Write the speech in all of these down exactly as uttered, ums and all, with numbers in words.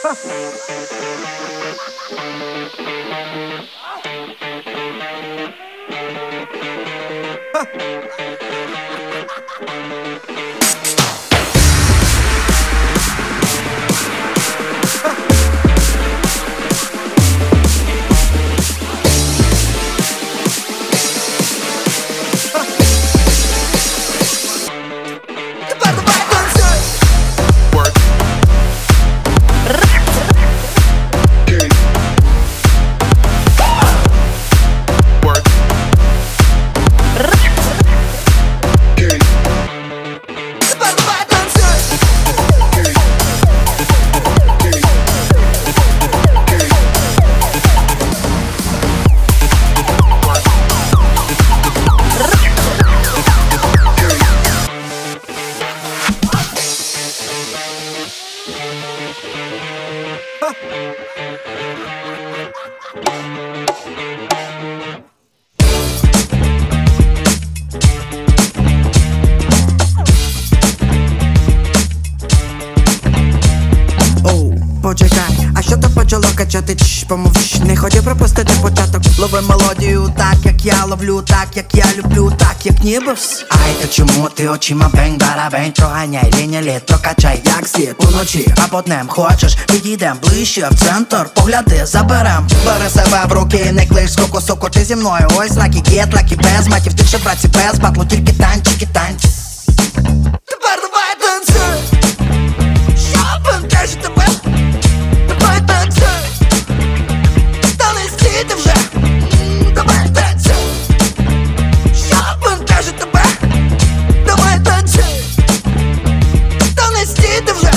Почекай, а що то почало качати? Чш, помовч, не хотів пропустити початок. Лови мелодію так, як я ловлю, так, як я люблю, так, як ніби вс. Ай, та чому ти очима бень-барабень? Проганяй, лінія літро, качай, як слід уночі, а по днем хочеш, підійдем ближче в центр, погляди, заберем. Бери себе в руки, не клич, скоку, соку, чи зі мною. Ось лакі гет, лакі без матів, ти ще праці без батлу, тільки танчики, танці. Тепер давай танцюй, що бентежить тебе? Давай танцюй, та не стійте вже. Давай танцюй, що бентежить тебе? Давай танцюй, та не стійте вже.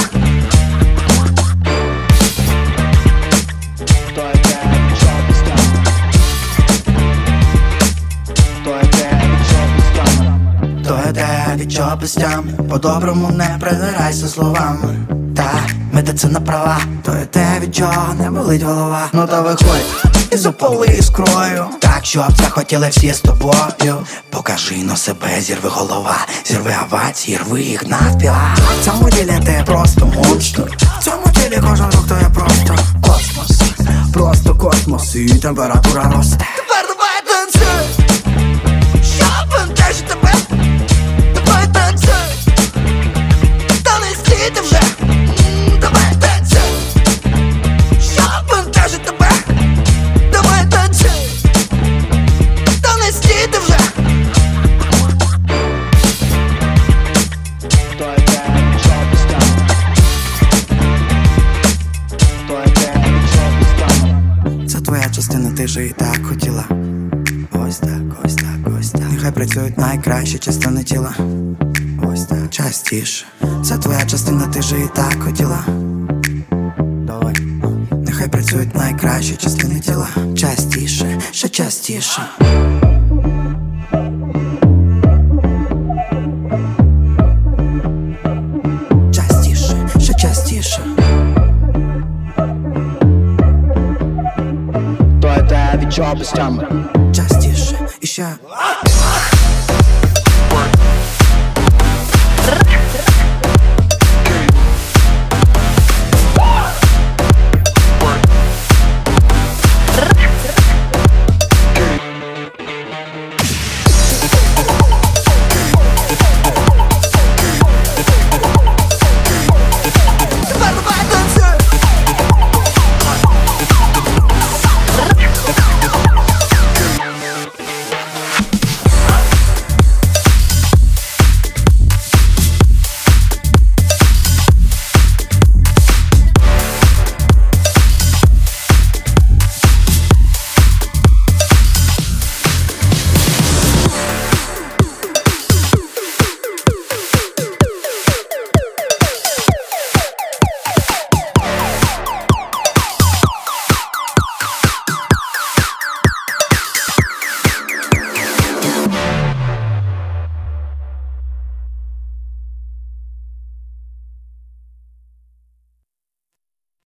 То йде від чого стане. То йде від чого стане. То йде від чого без тями, по-доброму не придирайся словами. Та медицина права, то йде від чого не болить голова. Ну то виходь і запали іскрою, так, щоб захотіли всі з тобою. Покажи на себе, зірви голова, зірви овації, рви їх навпіл. В цьому ділі ти просто монстр, в цьому ділі кожен рух то є просто космос. Просто космос і температура росте. Тепер давай танцюй, що бентежить тебе? Давай танцюй, та не стійте вже. Давай танцюй, що бентежить тебе? Давай танцюй, та не стійте вже. То йде від чого стане. То йде від чого стане. Це твоя частина, ти же і так хотіла. Ось так, ось так, ось так. Нехай працюють найкращі частини тіла. Ось так, частіше. Це твоя частина, ти же і так хотіла. Давай. Нехай працюють найкращі частини тіла. Частіше, ще частіше. Частіше, ще частіше. То йде від чого стане. Частіше, і ще.